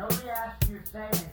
Nobody asked you to say anything.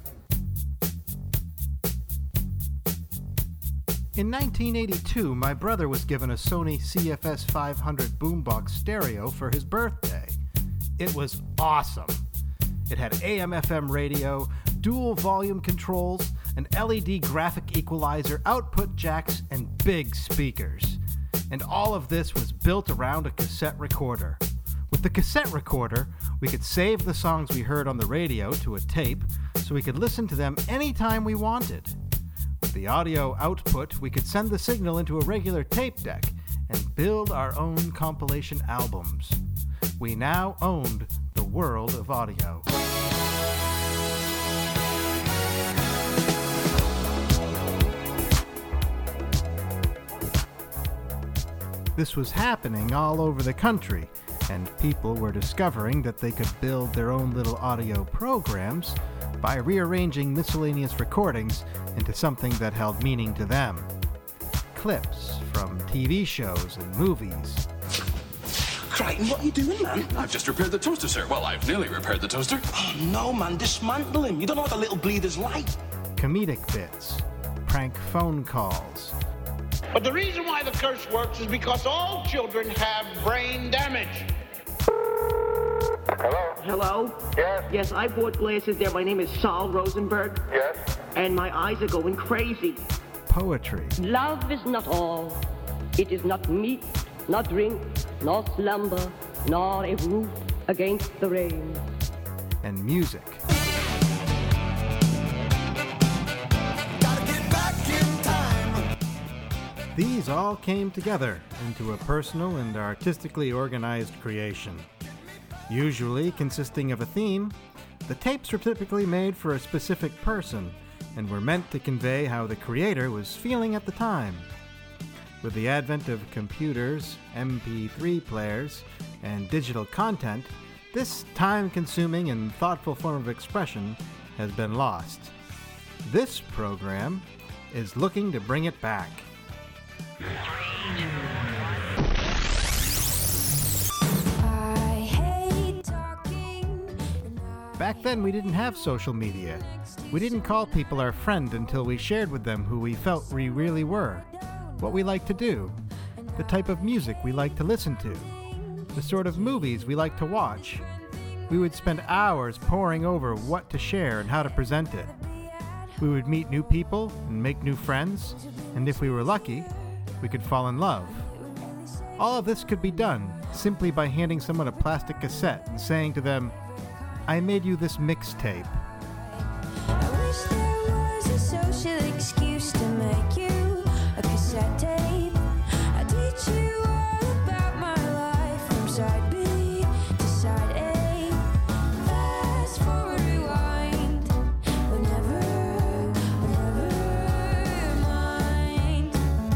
In 1982, my brother was given a Sony CFS 500 boombox stereo for his birthday. It was awesome. It had AM/FM radio, dual volume controls, an LED graphic equalizer, output jacks, and big speakers. And all of this was built around a cassette recorder. With the cassette recorder, we could save the songs we heard on the radio to a tape so we could listen to them anytime we wanted. With the audio output, we could send the signal into a regular tape deck and build our own compilation albums. We now owned the world of audio. This was happening all over the country, and people were discovering that they could build their own little audio programs by rearranging miscellaneous recordings into something that held meaning to them. Clips from TV shows and movies. Crichton, what are you doing, man? I've just repaired the toaster, sir. Well, I've nearly repaired the toaster. Oh, no, man, dismantle him. You don't know what the little bleeder's like. Comedic bits. Prank phone calls. But the reason why the curse works is because all children have brain damage. Hello? Hello? Yes? Yes, I bought glasses there. My name is Saul Rosenberg. Yes? And my eyes are going crazy. Poetry. Love is not all. It is not meat, not drink, nor slumber, nor a roof against the rain. And music. These all came together into a personal and artistically organized creation. Usually consisting of a theme, the tapes were typically made for a specific person and were meant to convey how the creator was feeling at the time. With the advent of computers, MP3 players, and digital content, this time-consuming and thoughtful form of expression has been lost. This program is looking to bring it back. Back then, we didn't have social media. We didn't call people our friend until we shared with them who we felt we really were, what we liked to do, the type of music we liked to listen to, the sort of movies we liked to watch. We would spend hours poring over what to share and how to present it. We would meet new people and make new friends, and if we were lucky, we could fall in love. All of this could be done simply by handing someone a plastic cassette and saying to them, "I made you this mixtape." I wish there was a social excuse to make you a cassette tape. I teach you all about my life from side B to side A. Fast forward, rewind, whenever mind.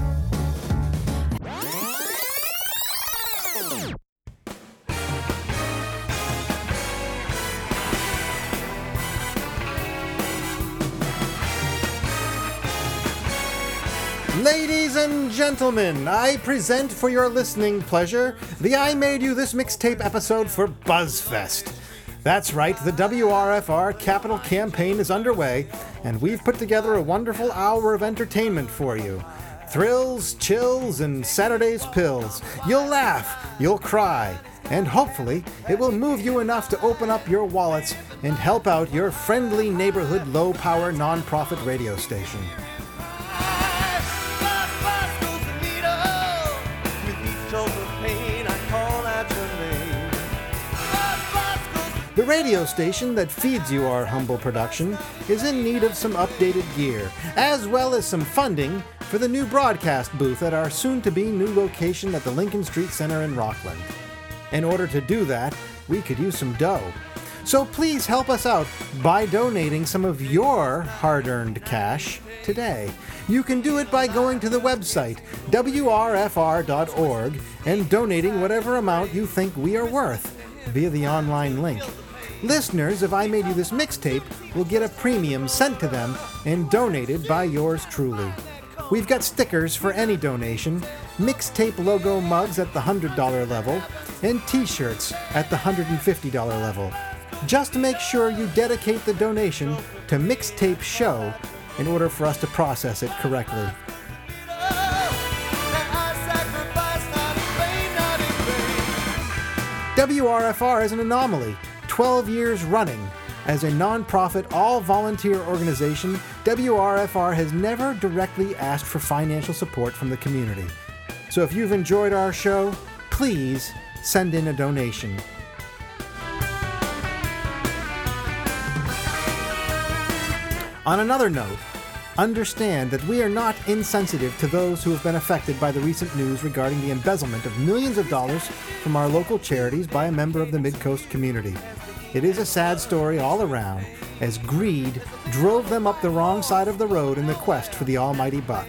Ladies and gentlemen, I present for your listening pleasure the I Made You This Mixtape episode for BuzzFest. That's right, the WRFR Capital Campaign is underway, and we've put together a wonderful hour of entertainment for you. Thrills, chills, and Saturday's pills. You'll laugh, you'll cry, and hopefully it will move you enough to open up your wallets and help out your friendly neighborhood low-power nonprofit radio station. The radio station that feeds you our humble production is in need of some updated gear, as well as some funding for the new broadcast booth at our soon-to-be new location at the Lincoln Street Center in Rockland. In order to do that, we could use some dough. So please help us out by donating some of your hard-earned cash today. You can do it by going to the website, wrfr.org, and donating whatever amount you think we are worth via the online link. Listeners of I Made You This Mixtape will get a premium sent to them and donated by yours truly. We've got stickers for any donation, mixtape logo mugs at the $100 level, and t-shirts at the $150 level. Just make sure you dedicate the donation to Mixtape Show in order for us to process it correctly. WRFR is an anomaly, 12 years running. As a non-profit, all-volunteer organization, WRFR has never directly asked for financial support from the community. So if you've enjoyed our show, please send in a donation. On another note, understand that we are not insensitive to those who have been affected by the recent news regarding the embezzlement of millions of dollars from our local charities by a member of the Midcoast community. It is a sad story all around, as greed drove them up the wrong side of the road in the quest for the almighty buck.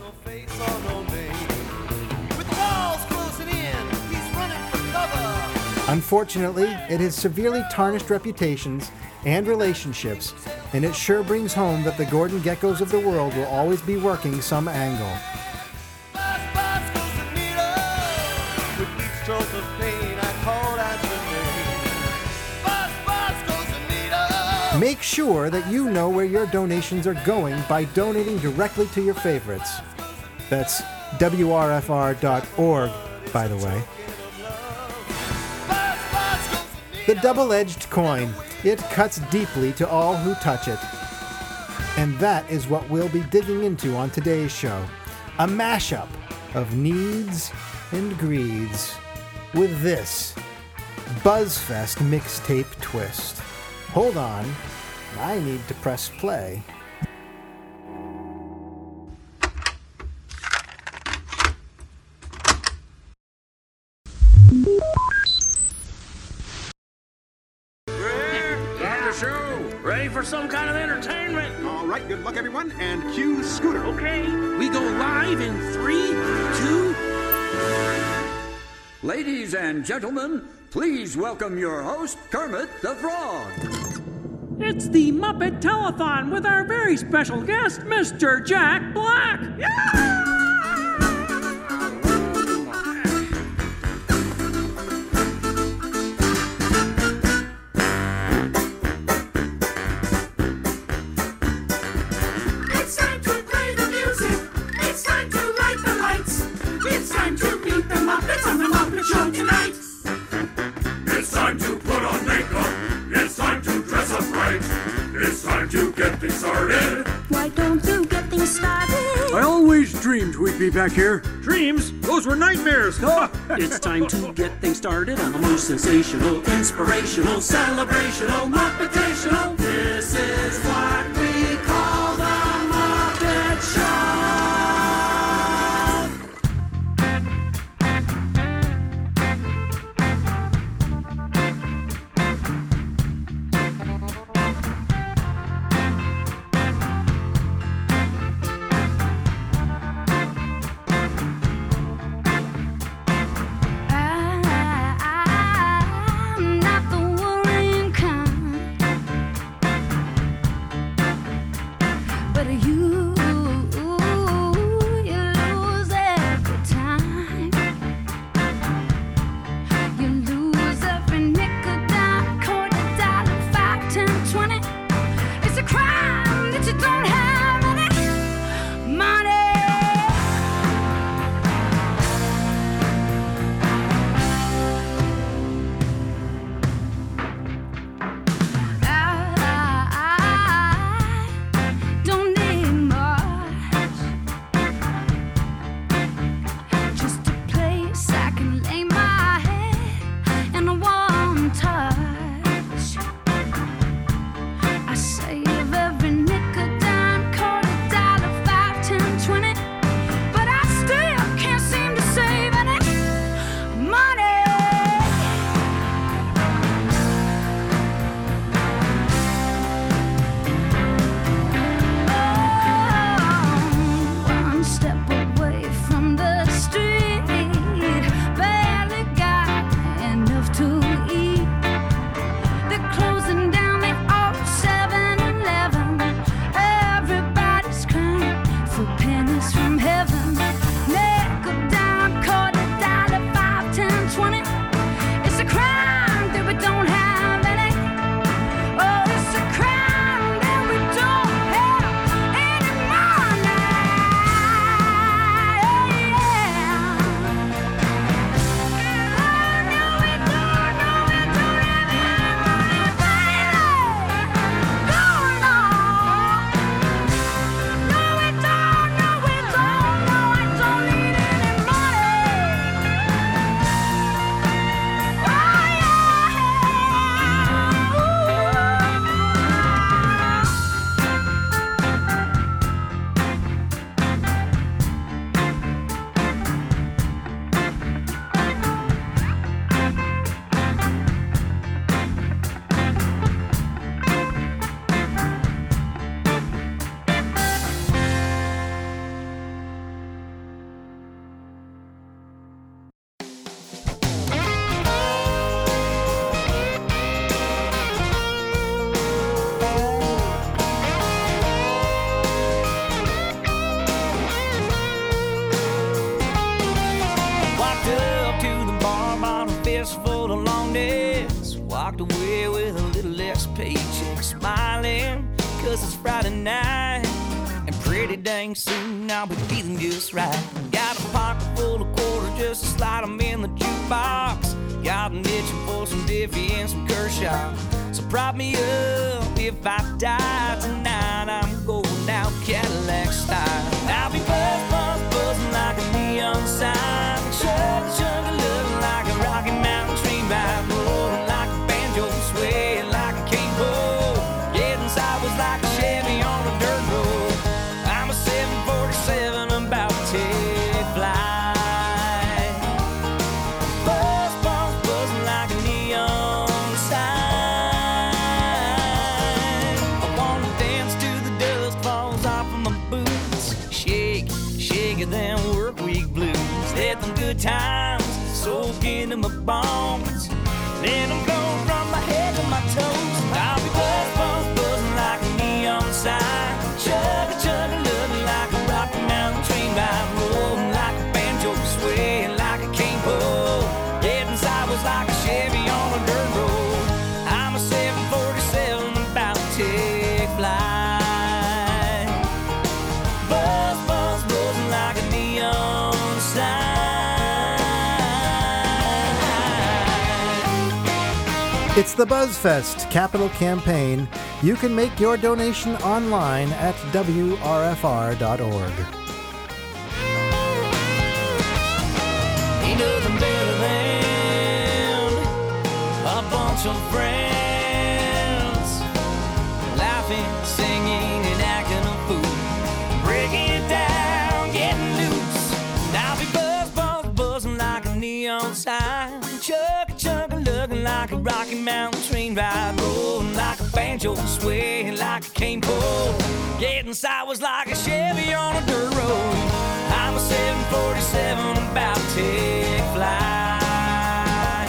Unfortunately, it has severely tarnished reputations and relationships, and it sure brings home that the Gordon Geckos of the world will always be working some angle. Make sure that you know where your donations are going by donating directly to your favorites. That's WRFR.org, by the way. The double-edged coin. It cuts deeply to all who touch it. And that is what we'll be digging into on today's show. A mashup of needs and greeds with this BuzzFest mixtape twist. Hold on, I need to press play. Ready for some kind of entertainment? All right, good luck, everyone, and cue Scooter. Okay. We go live in 3, 2... Ladies and gentlemen, please welcome your host, Kermit the Frog. It's the Muppet Telethon with our very special guest, Mr. Jack Black. Yeah! We'd be back here. Dreams? Those were nightmares. It's time to get things started on the most sensational, inspirational, celebrational, Muppetational. This is what we call the Muppet Show. I'm not the worrying kind. fistful of long days. Walked away with a little less paycheck, smiling, 'cause it's Friday night. And pretty dang soon I'll be feeling just right. Got a pocket full of quarters just to slide them in the jukebox. Got an itching for some Diffie and some Kershaw. So prop me up if I die tonight. I'm going out Cadillac style. I'll be buzzing like a neon sign. Chugga, looking like a Rocky Mountain train ride. Rolling like a banjo, swaying like a cane pole. Getting sideways like a Chevy on a dirt road. I'm a 747 about to take flight. Buzzing like a neon sign. I wanna dance to the dust falls off of my boots. Shake it, then work week blues. Let them good times soak into my bones. Let them go from my head to my toes. I'll be buzzing like a neon sign. Chugga, looking like a Rocky Mountain train ride. Rolling like a banjo, swaying like a cane pole. Getting sideways like a Chevy on a dirt road. I'm a 747 about to take flight. Buzzing like a neon sign. It's the BuzzFest Capital Campaign. You can make your donation online at WRFR.org. Ain't nothing better than a bunch of friends, laughing, singing, and acting a fool, breaking it down, getting loose. And I'll be buzzing like a neon sign. Chugga, looking like a Rocky Mountain train ride. Rolling like a banjo, swaying like a cane pole. Getting sideways like a Chevy on a dirt road. I'm a 747 about to take flight.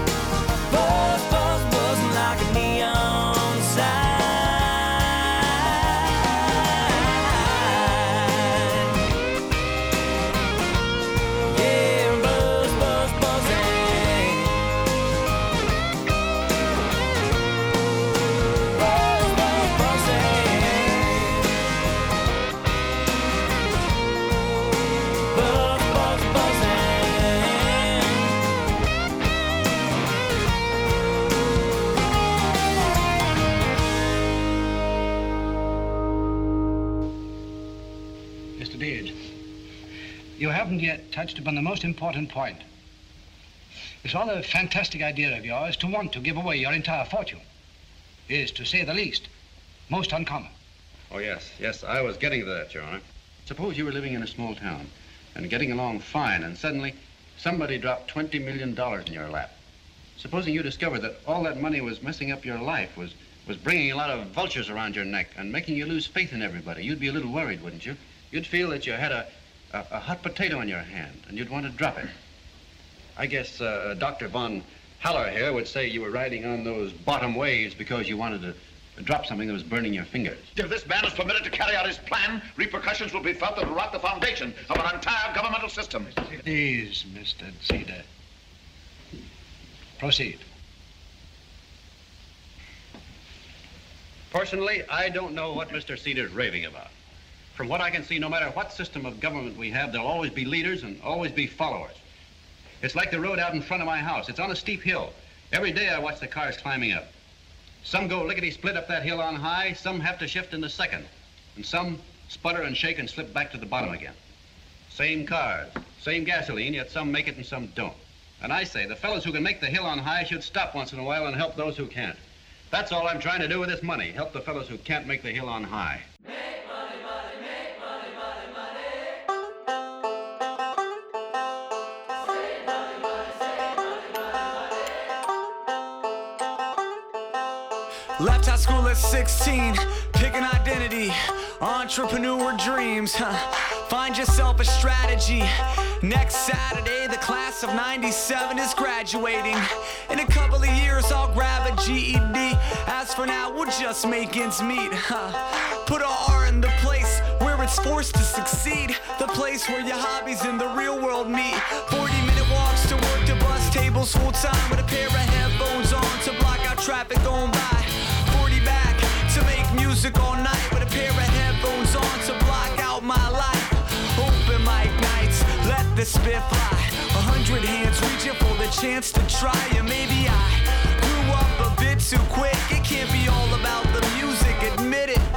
Buzzing like a neon sign. Yeah, buzzing. Mr. Deeds, you haven't yet touched upon the most important point. This rather fantastic idea of yours to want to give away your entire fortune is, to say the least, most uncommon. Oh, yes, I was getting to that, Your Honor. Suppose you were living in a small town and getting along fine, and suddenly somebody dropped $20 million in your lap. Supposing you discovered that all that money was messing up your life, was bringing a lot of vultures around your neck and making you lose faith in everybody. You'd be a little worried, wouldn't you? You'd feel that you had a hot potato in your hand, and you'd want to drop it. I guess Dr. Von Haller here would say you were riding on those bottom waves because you wanted to drop something that was burning your fingers. If this man is permitted to carry out his plan, repercussions will be felt that will rock the foundation of our entire governmental system. Please, Mr. Cedar. Proceed. Personally, I don't know what Mr. Cedar's raving about. From what I can see, no matter what system of government we have, there'll always be leaders and always be followers. It's like the road out in front of my house. It's on a steep hill. Every day I watch the cars climbing up. Some go lickety-split up that hill on high, some have to shift in the second, and some sputter and shake and slip back to the bottom again. Same cars, same gasoline, yet some make it and some don't. And I say, the fellows who can make the hill on high should stop once in a while and help those who can't. That's all I'm trying to do with this money, help the fellows who can't make the hill on high. Make money, money, make money, money, money. Save money, money, save money, money, money. Left high school at 16, pick an identity, entrepreneur dreams, find yourself a strategy. Next Saturday, the class of 97 is graduating. In a couple of years, I'll grab a GED. As for now, we'll just make ends meet. Put a R in the place where it's forced to succeed. The place where your hobbies and the real world meet. 40-minute walks to work, to bus, tables full time with a pair of headphones on to block out traffic going by. 40 back to make music all night with a pair of headphones on to block out my life. Open mic nights, let the spit fly. 100 hands reaching for the chance to try. And maybe I grew up a bit too quick. It can't be all about the music, admit it.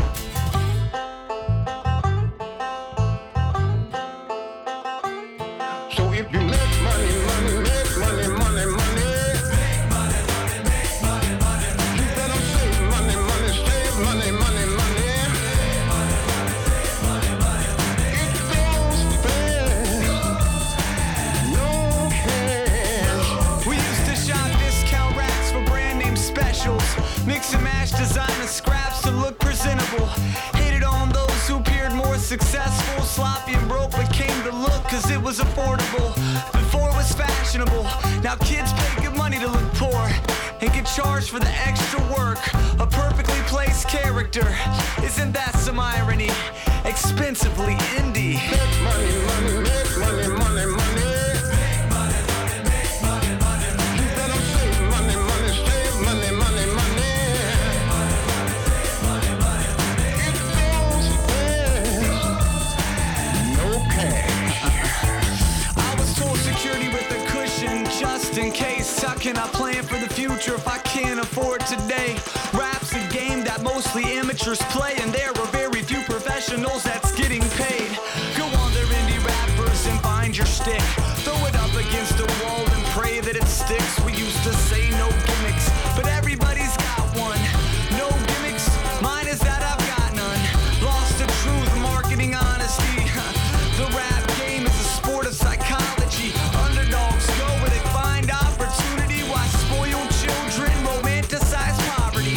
So if you make money, money, make money, money, money. Make money, money, make money, money, money. You better save money, money, save money, money, money. Save money, money, save money, money, money. It goes fast, no cash. We used to shop discount racks for brand name specials. Mix and match designer scraps to look presentable. Hated on those who appeared more successful. Sloppy and broke but came to look cause it was affordable. Before it was fashionable. Now kids pay good money to look poor and get charged for the extra work. A perfectly placed character. Isn't that some irony? Expensively indie. Make money, money, make money, money, money. Make money, money, make money, money, money. You better save money, money, save money, money, money. Save money, money, save money, money, money. It goes fast, no cash. I was told security with a cushion just in case. How can I plan for the future if I can't afford today? Rap's a game that mostly amateurs play, and there are very few professionals that's getting paid. Go on there, indie rappers, and find your stick. Throw it up against the wall and pray that it sticks. We used to say no gimmicks, but everybody's got one. No gimmicks, mine is that I've got none. Lost the truth, marketing honesty. The rap game is a sport of psychology. Underdogs go where they find opportunity. Why spoil children romanticize poverty?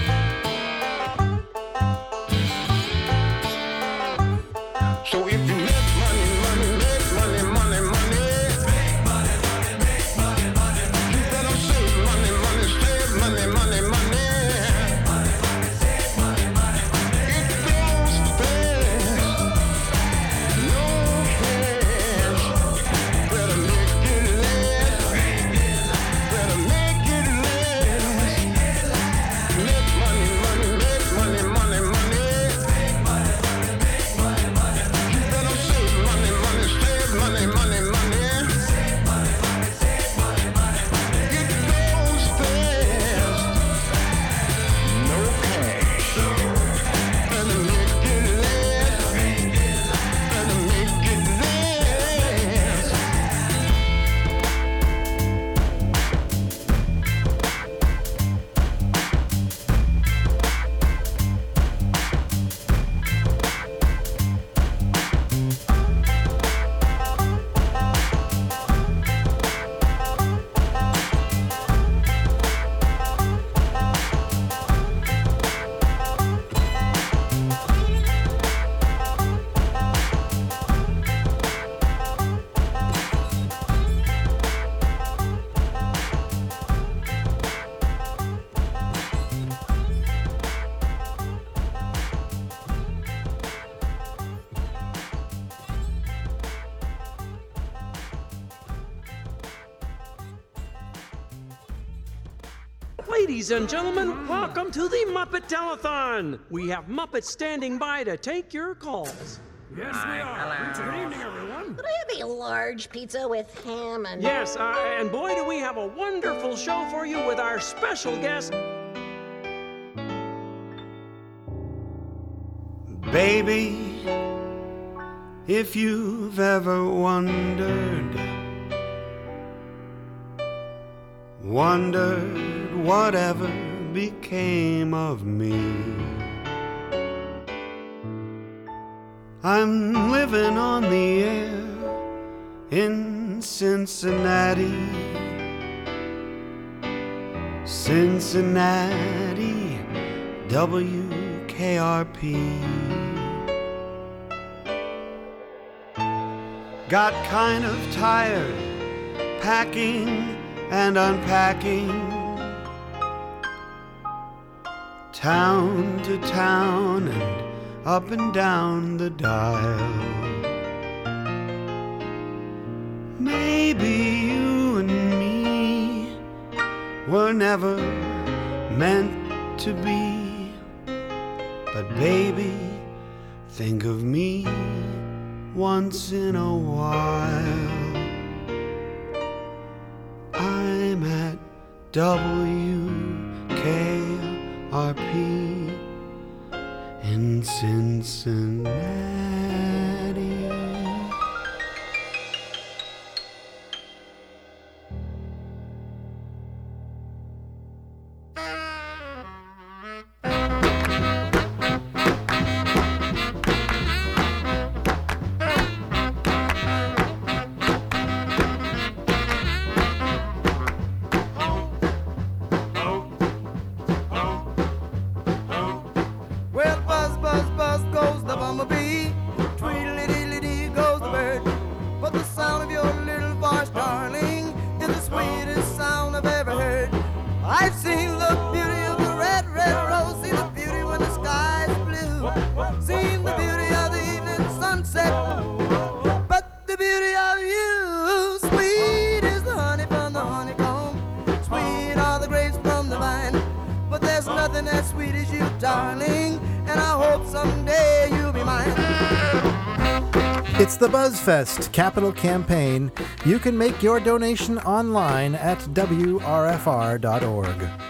So if you make money, money, make money, money, money. Make money, money, make money, money, money. You better save money, money, save money, money, money. Save money, money, save money, money, money. It goes fast, no cash. Better make it last, better make it last. Make money, money, make money, money, money. Make money, money, make money, money. You better save money, money, save money, money, money. Save money, money, save money, money, money. It goes fast, no cash. Better make it last, better make it last. Ladies and gentlemen, welcome to the Muppet Telethon. We have Muppets standing by to take your calls. Yes, we are. Good evening, everyone. Could I have a large pizza with ham and... Yes, and boy, do we have a wonderful show for you with our special guest. Baby, if you've ever wondered whatever became of me, I'm living on the air in Cincinnati, WKRP. Got kind of tired packing and unpacking, town to town and up and down the dial. Maybe you and were never meant to be. But baby, think of me once in a while. I'm at WKRP in Cincinnati. Well, buzz, buzz, buzz goes the bumblebee. Tweedledee goes the bird. But the sound of your little voice, darling, is the sweetest sound I've ever heard. I've seen the beauty of the red, red rose. Seen the beauty when the sky is blue. Seen the beauty of the evening sunset. But the beauty of you, sweet is the honey from the honeycomb. Sweet are the grapes from the vine. But there's nothing as sweet as you, darling, and I hope someday you'll be mine. It's the BuzzFest Capital Campaign. You can make your donation online at WRFR.org.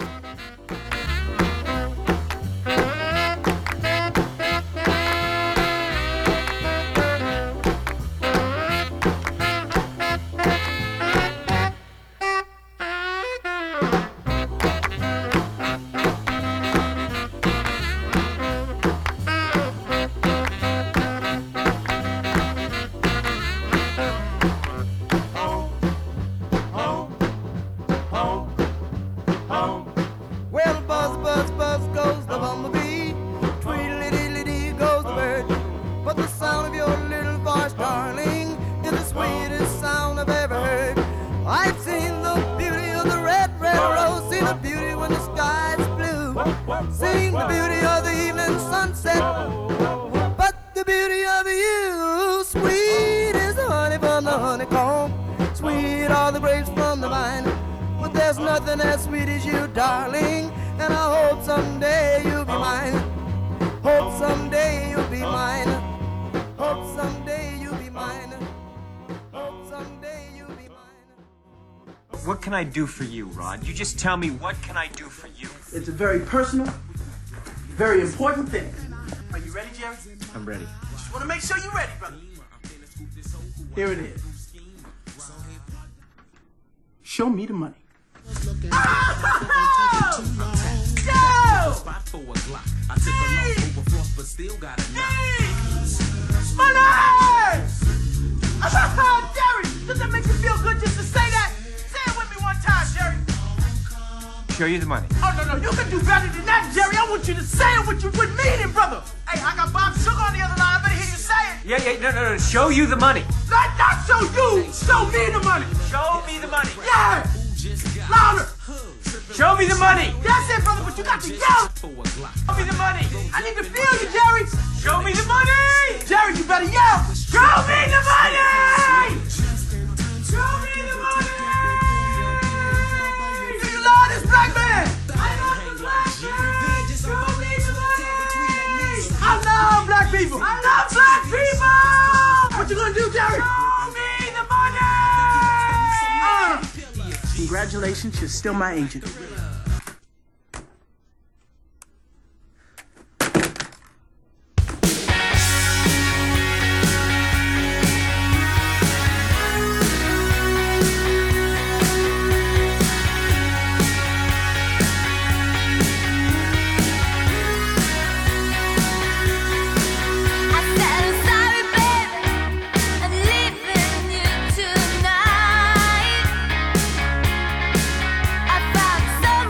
Well, buzz, buzz, buzz goes the bumblebee. Tweedledee goes the bird. But the sound of your little voice, darling, is the sweetest sound I've ever heard. I've seen the beauty of the red, red rose. Seen the beauty when the sky is blue. Seen the beauty of the evening sunset. But the beauty of you, sweet is the honey from the honeycomb. Sweet are the grapes from the vine. But there's nothing as sweet as you, darling, and I hope someday you'll be mine. Hope someday you'll be mine. Hope someday you'll be mine. Hope someday you'll be mine. What can I do for you, Rod? You just tell me, what can I do for you? It's a very personal, very important thing. Are you ready, Jerry? I'm ready. Just want to make sure you're ready, brother. Here it is. Show me the money. Yo! Money! Jerry, does that make you feel good just to say that? Say it with me one time, Jerry. Show you the money. Oh, no, you can do better than that, Jerry. I want you to say it with meaning, brother. Hey, I got Bob Sugar on the other line. I better hear you say it. Yeah, no. Show you the money. Not show you. Show me the money. Show me the money. Yeah. Louder. Show me the money. That's it, brother, but you got to yell. Show me the money. I need to feel you, Jerry. Show me the money. Jerry, you better yell. Show me the money. Show me the money. Do you love this black man? I love the black man. Show me the money. I love black people. I love black people. What you gonna do, Jerry? Show me the money. Congratulations, you're still my agent. I found so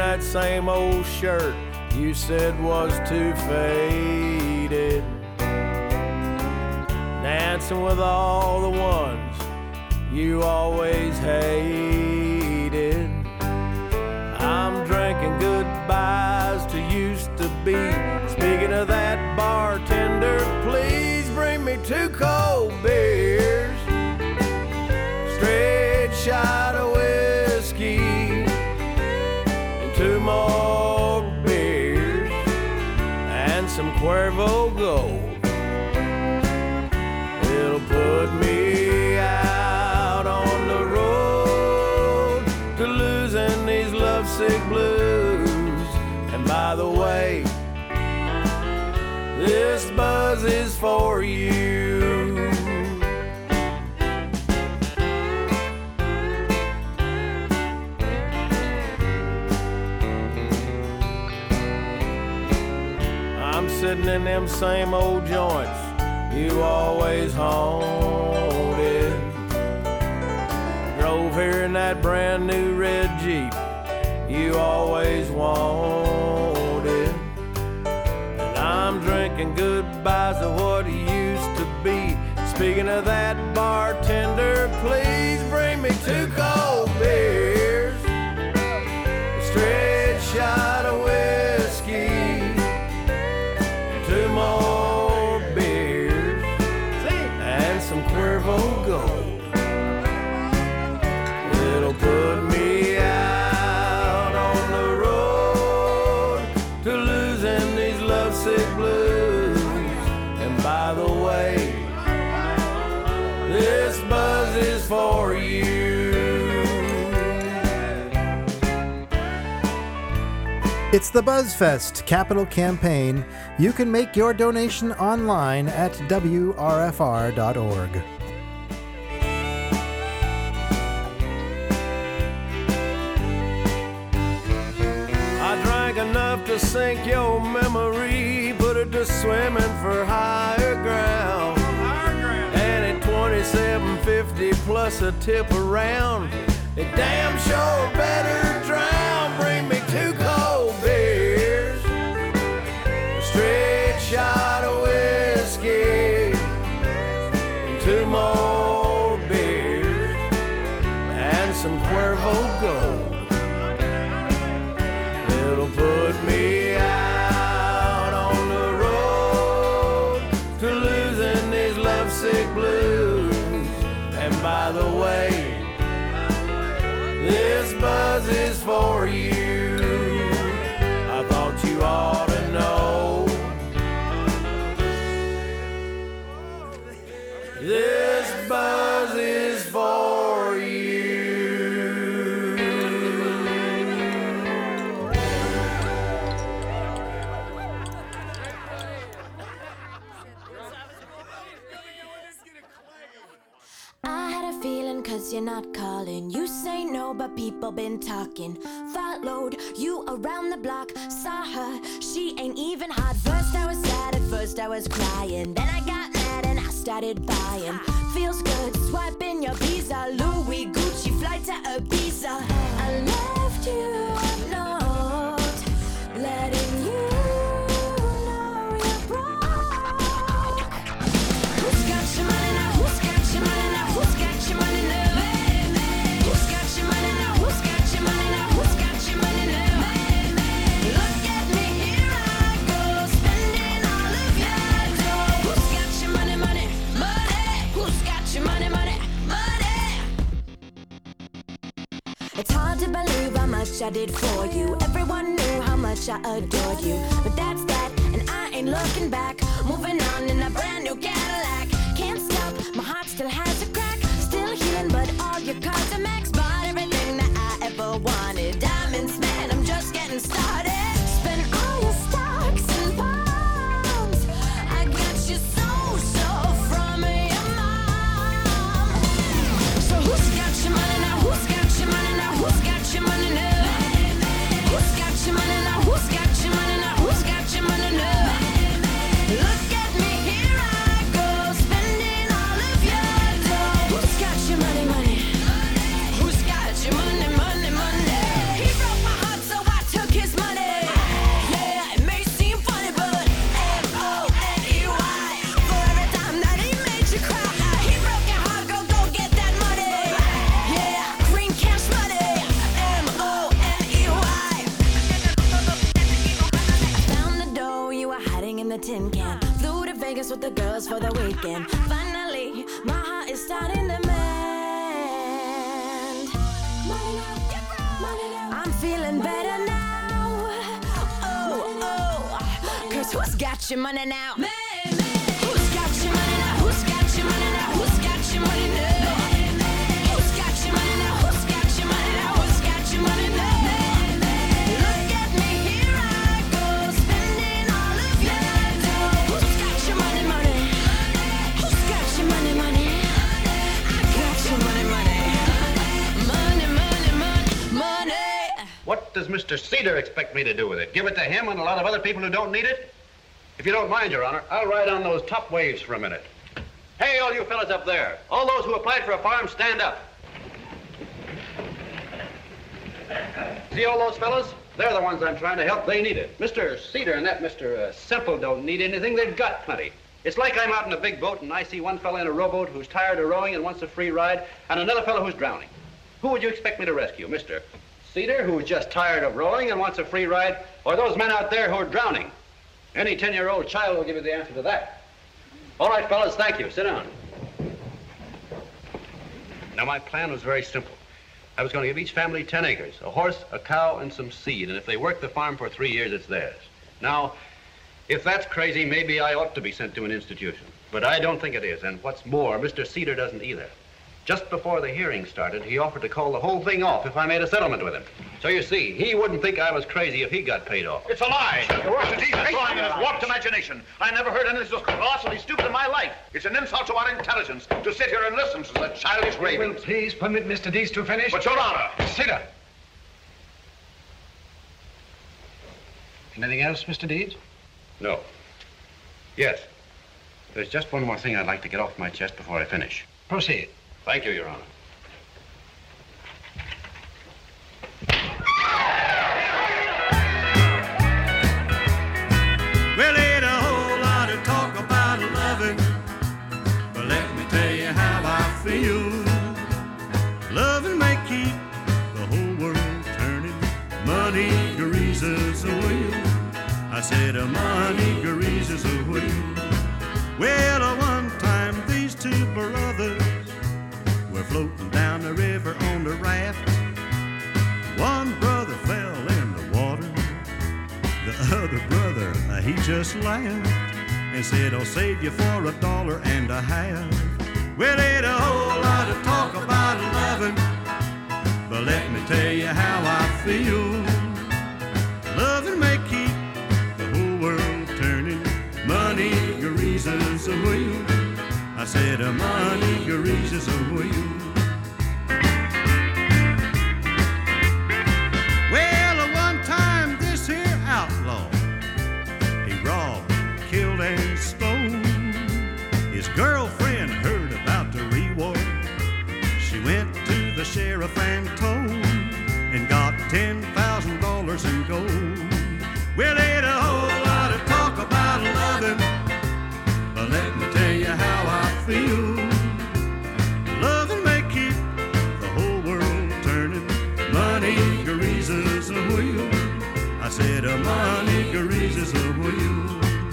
that same old shirt you said was too faded. Dancing with all the ones you always hated. I'm drinking goodbyes to used to be. Speaking of that, bartender, please bring me 2 cold beers, straight shot of whiskey, and 2 more beers, and some Cuervo Gold. It'll put me out on the road to losing these lovesick blues. And by the way, this buzz is for you. I'm sitting in them same old joints you always haunted. Drove here in that brand new red Jeep you always wanted. And I'm drinking goodbyes to what it used to be. Speaking of that, bartender, please bring me 2 cold beers, a straight shot of whiskey, 2 more beers, and some Cuervo Gold. It'll put me out on the road to losing these lovesick blues. And by the way, this buzz is for you. It's the BuzzFest Capital Campaign. You can make your donation online at WRFR.org. I drank enough to sink your memory, put it to swimming for higher ground. And at $27.50 plus a tip around, it damn sure better drown. Bring me 2 cold beers, a straight shot of whiskey, 2 more beers, and some Cuervo Gold. It'll put me out on the road to losing these lovesick blues. And by the way, this buzz is for you. I thought you ought to know. This buzz is for you. I had a feeling 'cause you're not calling. You say no, but people been talking. Followed you around the block, saw her, she ain't even hot. First I was sad, at first I was crying. Then I got mad and I started buying. Feels good, swiping your Visa. Louis, Gucci, flight to Ibiza. I left you a note, letting you know you're broke. Who's got your money now? Who's got your money now? Who's got your money now? Who's got your money now? Who's got your money now? Who's got your money now? Look at me, here I go, spending all of your dough. Who's got your money, money, money? Who's got your money, money, money? It's hard to believe how much I did for you. Everyone knew how much I adored you. But that's that, and I ain't looking back. Moving on in a brand new Cadillac. Can't stop, my heart still has a crack. Still healing, but all your cards are maxed. Bought everything that I ever wanted. Diamonds, man, I'm just getting started. Spend all your stocks and bonds. I got you so from your mom. So who's got your money now? Who's got your money now? Who's got your money now? Who's got your money now? Who's got your money now? Who's got your money now? Look at me, here I go. tin can. Flew to Vegas with the girls for the weekend. Finally, my heart is starting to mend. I'm feeling better now. Oh, cause who's got your money now? Who's got your money now? Who's got your money now? Who's got your money now? Who's got your money now? Who's got your money now? Who's got your money now? Look at me, here I go, spending all of your dough. Who's got your money, money? Who's got your money, money? I got your money, money. Money, money, money, money. What does Mr. Cedar expect me to do with it? Give it to him and a lot of other people who don't need it? If you don't mind, Your Honor, I'll ride on those top waves for a minute. Hey, all you fellas up there. All those who applied for a farm, stand up. See all those fellas? They're the ones I'm trying to help. They need it. Mr. Cedar and that Mr. Semple don't need anything. They've got plenty. It's like I'm out in a big boat and I see one fella in a rowboat who's tired of rowing and wants a free ride, and another fellow who's drowning. Who would you expect me to rescue? Mr. Cedar, who's just tired of rowing and wants a free ride, or those men out there who are drowning? Any 10-year-old child will give you the answer to that. All right, fellas, thank you. Sit down. Now, my plan was very simple. I was going to give each family 10 acres, a horse, a cow, and some seed, and if they work the farm for 3 years, it's theirs. Now, if that's crazy, maybe I ought to be sent to an institution. But I don't think it is, and what's more, Mr. Cedar doesn't either. Just before the hearing started, he offered to call the whole thing off if I made a settlement with him. So you see, he wouldn't think I was crazy if he got paid off. It's a lie. The worst that he's drawing in his warped imagination. I never heard anything so colossally stupid in my life. It's an insult to our intelligence to sit here and listen to the childish ravings. Will please permit Mr. Deeds to finish? But, Your Honor. Cedar. Anything else, Mr. Deeds? No. Yes. There's just one more thing I'd like to get off my chest before I finish. Proceed. Thank you, Your Honor. Well, ain't a whole lot of talk about loving, but let me tell you how I feel. Loving may keep the whole world turning. Money greases the wheel. I said money greases the wheel. Well, one time these two brothers were floating down the river on the raft. One brother fell in the water. The other brother, he just laughed and said, I'll save you for $1.50. Well, ain't a whole lot of talk about loving, but let me tell you how I feel. Loving may keep the whole world turning. Money greases the wheel. I said, money greases the wheel. Well, one time this here outlaw, he robbed, killed, and stole. His girlfriend heard about the reward. She went to the sheriff and told, and got $10,000 in gold. Well, ain't a whole lot of talk about loving, but let me tell you how I feel. Loving may keep the whole world turning. Money greases the wheel. I said money greases the wheel.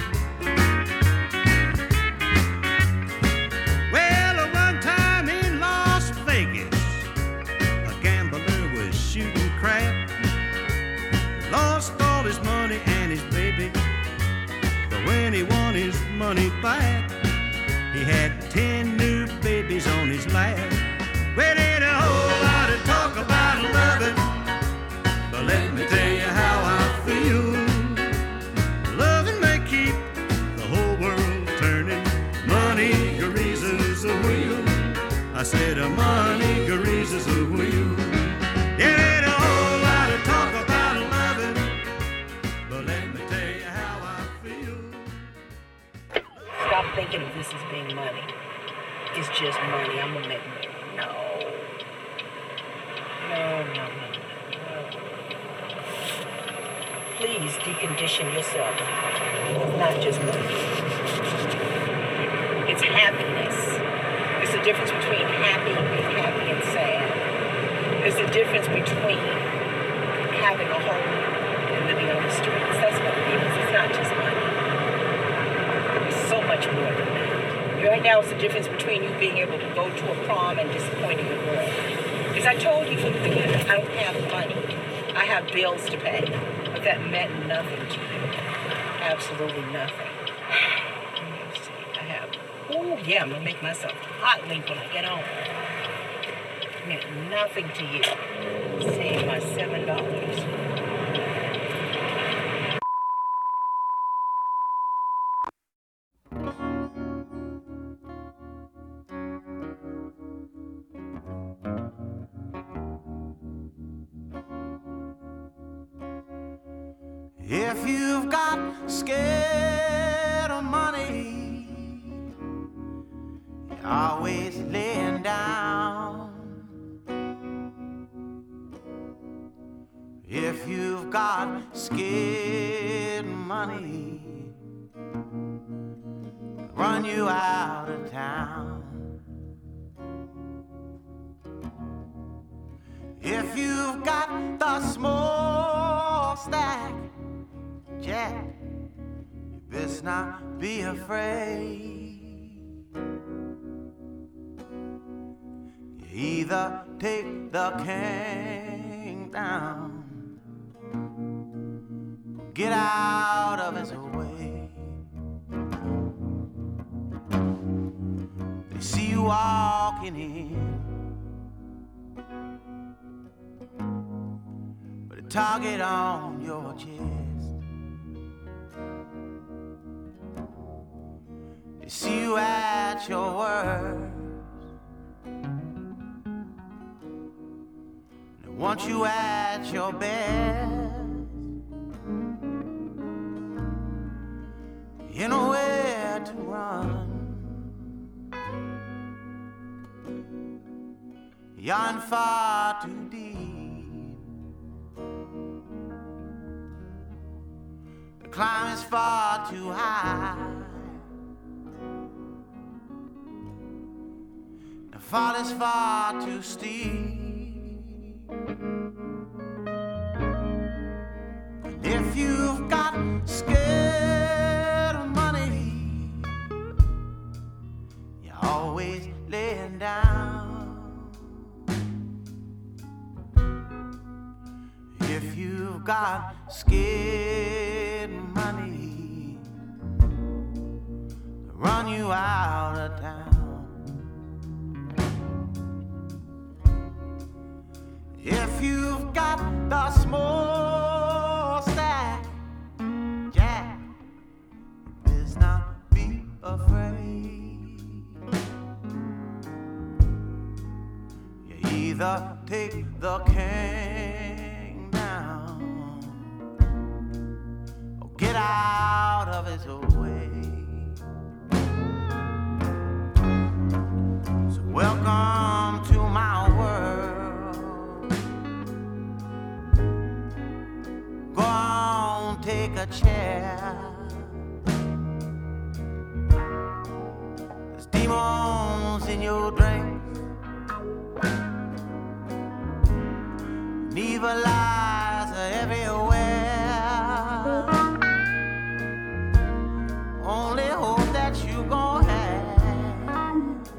Well, one time in Las Vegas, a gambler was shooting crap. Lost all his money and his baby, but when he won his money back, he had 10 new babies on his lap. Well, ain't a whole lot of talk about loving, but let me tell you how I feel. Loving may keep the whole world turning. Money greases the wheel. I said money greases the wheel. There ain't a whole lot of talk about loving, but let me tell you how I feel. Stop thinking of this as being money. It's just money. I'm gonna make money. No. Please decondition yourself. It's not just money. It's happiness. There's a difference between happy and sad. There's a difference between having a home and living on the streets. That's what it is. It's not just money. much more than that. Right now, it's the difference between you being able to go to a prom and disappointing the world. Because I told you from the beginning, I don't have money. I have bills to pay. But that meant nothing to you. Absolutely nothing. Let's see, I have... Oh, yeah, I'm going to make myself a hot link when I get home. It meant nothing to you. Save my $7. If you've got scared of money, you're always laying down. If you've got scared of money, run you out of town. If you've got the small stack, Jack, you best not be afraid. You either take the king down, get out of his way. They see you walking in, with a target on your chest. They see you at your worst. They want you at your best. You know where to run. You're in far too deep. The climb is far too high. The fall is far too steep. And if you've got scared of money, you're always laying down. If you've got scared of money, they'll run you out of town. If you've got the small stack, Jack, best not be afraid. You either take the king down or get out of his way. So welcome to my world. Go on, take a chair. There's demons in your drinks, and evil lies are everywhere. Only hope that you gon' have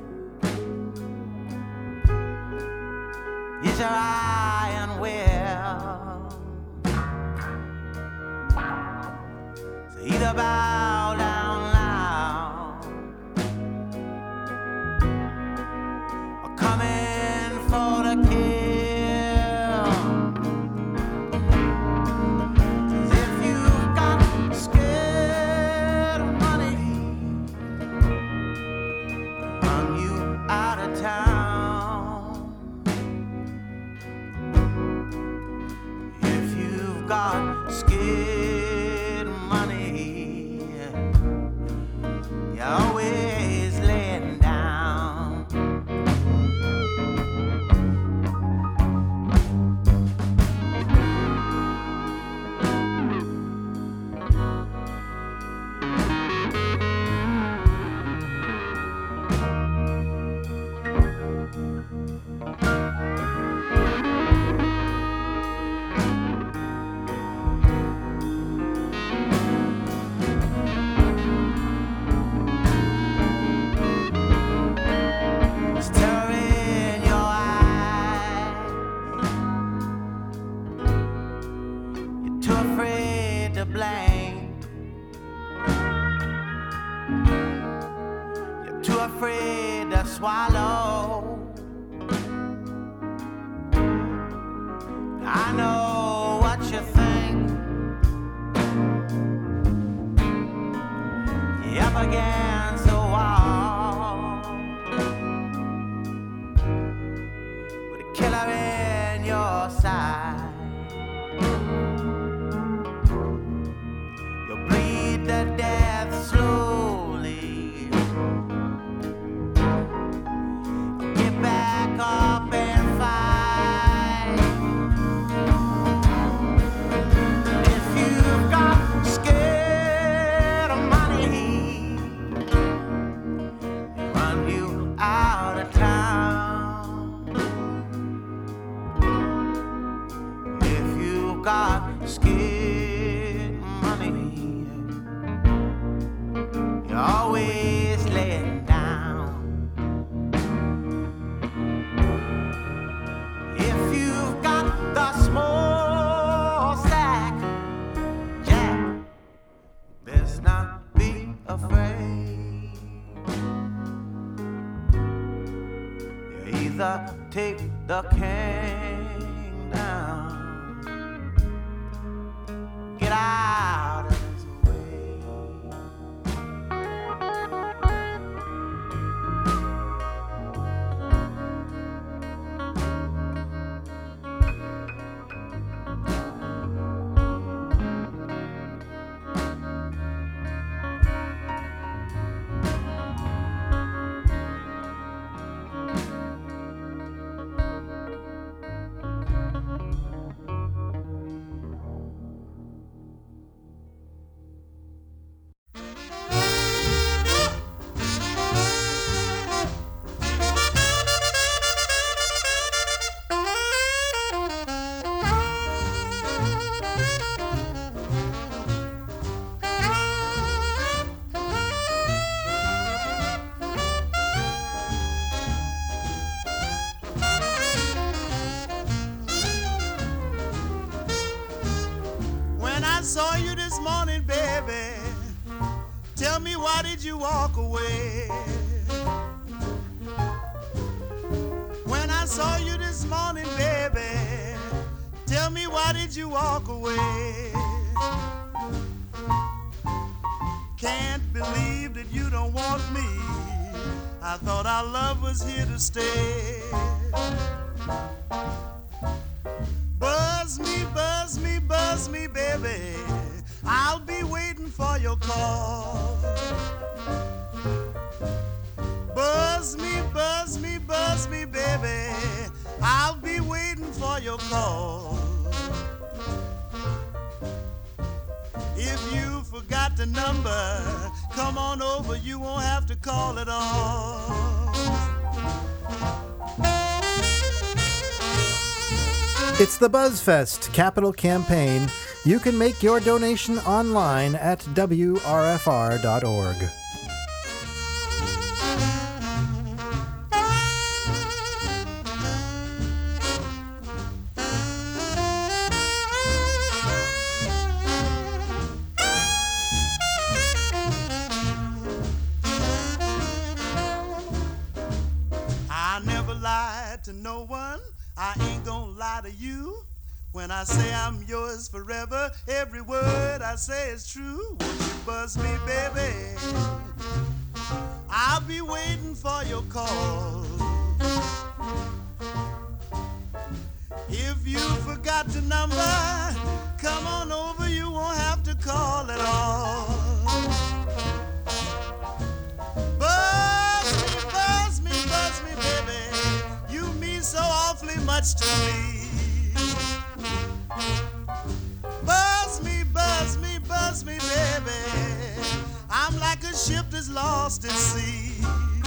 is your iron will. Either bow down loud or come in for the kill. 'Cause if you've got scared of money, they'll run you out of town. If you've got scared money, you're always laying down. afraid to swallow. I know what you think. You're up against the wall with a killer in your side. You'll bleed to death slowly. Get back up and fight. If you've got scared of money, run you out of town. If you've got scared money, you're always laying down. If you've got the small stack, Jack, best not be afraid. You either take the king down, get out of his way. When I saw you this morning, baby, tell me, why did you walk away? When I saw you this morning, baby, tell me, why did you walk away? Can't believe that you don't want me. I thought our love was here to stay. Buzz me, buzz me, buzz me, baby. I'll be waiting for your call. Buzz me, buzz me, buzz me, baby. I'll be waiting for your call. If you forgot the number, come on over, you won't have to call at all. It's the BuzzFest Capital Campaign. You can make your donation online at WRFR.org. I never lied to no one. I ain't gonna lie to you. When I say I'm yours forever, every word I say is true. Won't you buzz me, baby? I'll be waiting for your call. If you forgot the number, come on over, you won't have to call at all. Buzz me, buzz me, buzz me, baby. You mean so awfully much to me. Buzz me, buzz me, buzz me, baby. I'm like a ship that's lost at sea.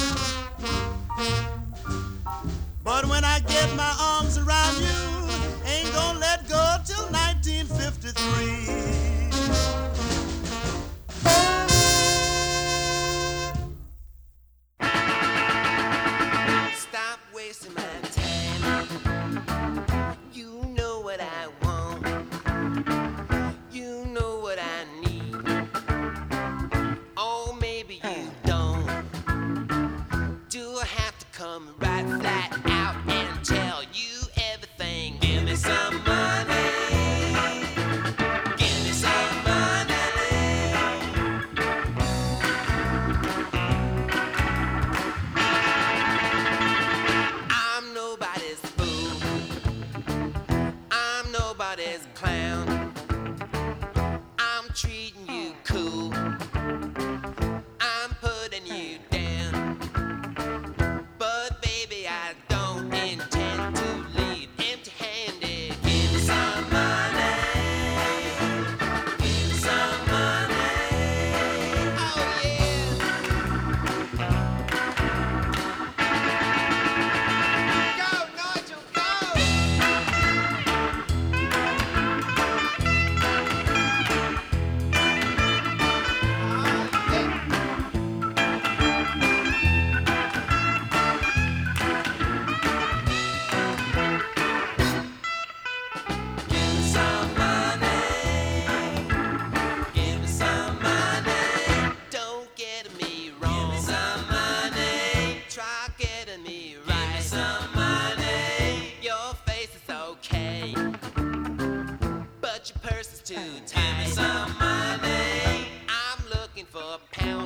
But when I get my arms around you, ain't gonna let go till 1953. Stop wasting my time. You know what I want. You know what I need. Oh, maybe you don't.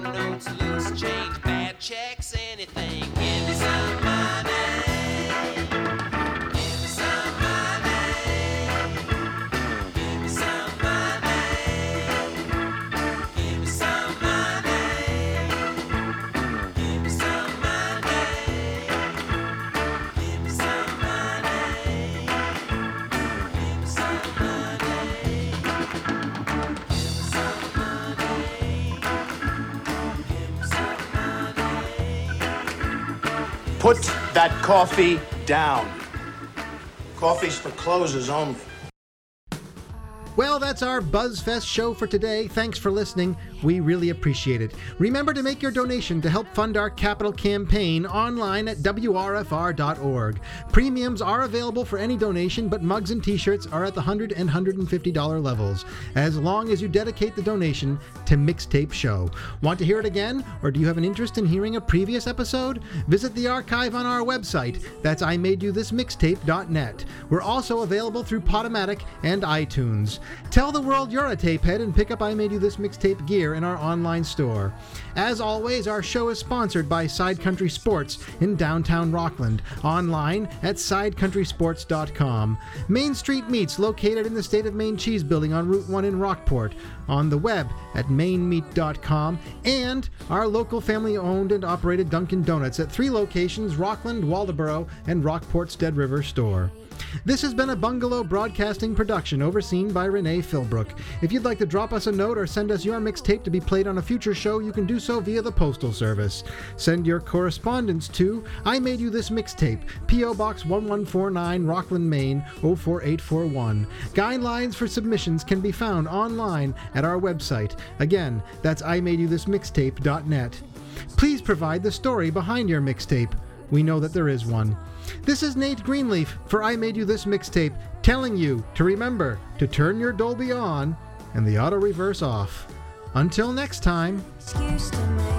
notes, loose change, bad checks, anything. Give me some money. Give me some money. Give me some money. Give me some money. Give me some money. Give me some money. Give me some money. Put that coffee down. Coffee's for closers only. Well, that's our BuzzFest show for today. Thanks for listening. We really appreciate it. Remember to make your donation to help fund our capital campaign online at WRFR.org. Premiums are available for any donation, but mugs and t-shirts are at the $100 and $150 levels, as long as you dedicate the donation to Mixtape Show. Want to hear it again, or do you have an interest in hearing a previous episode? Visit the archive on our website. That's IMadeYouThisMixtape.net. We're also available through Podomatic and iTunes. Tell the world you're a tapehead and pick up I Made You This Mixtape gear in our online store. As always, our show is sponsored by Side Country Sports in downtown Rockland, online at sidecountrysports.com. Main Street Meats, located in the State of Maine Cheese Building on Route 1 in Rockport, on the web at mainmeat.com, and our local family-owned and operated Dunkin' Donuts at 3 locations, Rockland, Waldoboro, and Rockport's Dead River store. This has been a Bungalow Broadcasting production overseen by Renee Philbrook. If you'd like to drop us a note or send us your mixtape to be played on a future show, you can do so via the Postal Service. Send your correspondence to I Made You This Mixtape, P.O. Box 1149, Rockland, Maine 04841. Guidelines for submissions can be found online at our website. Again, that's IMadeYouThisMixtape.net. Please provide the story behind your mixtape. We know that there is one. This is Nate Greenleaf for I Made You This Mixtape, telling you to remember to turn your Dolby on and the auto reverse off. Until next time. Excuse to make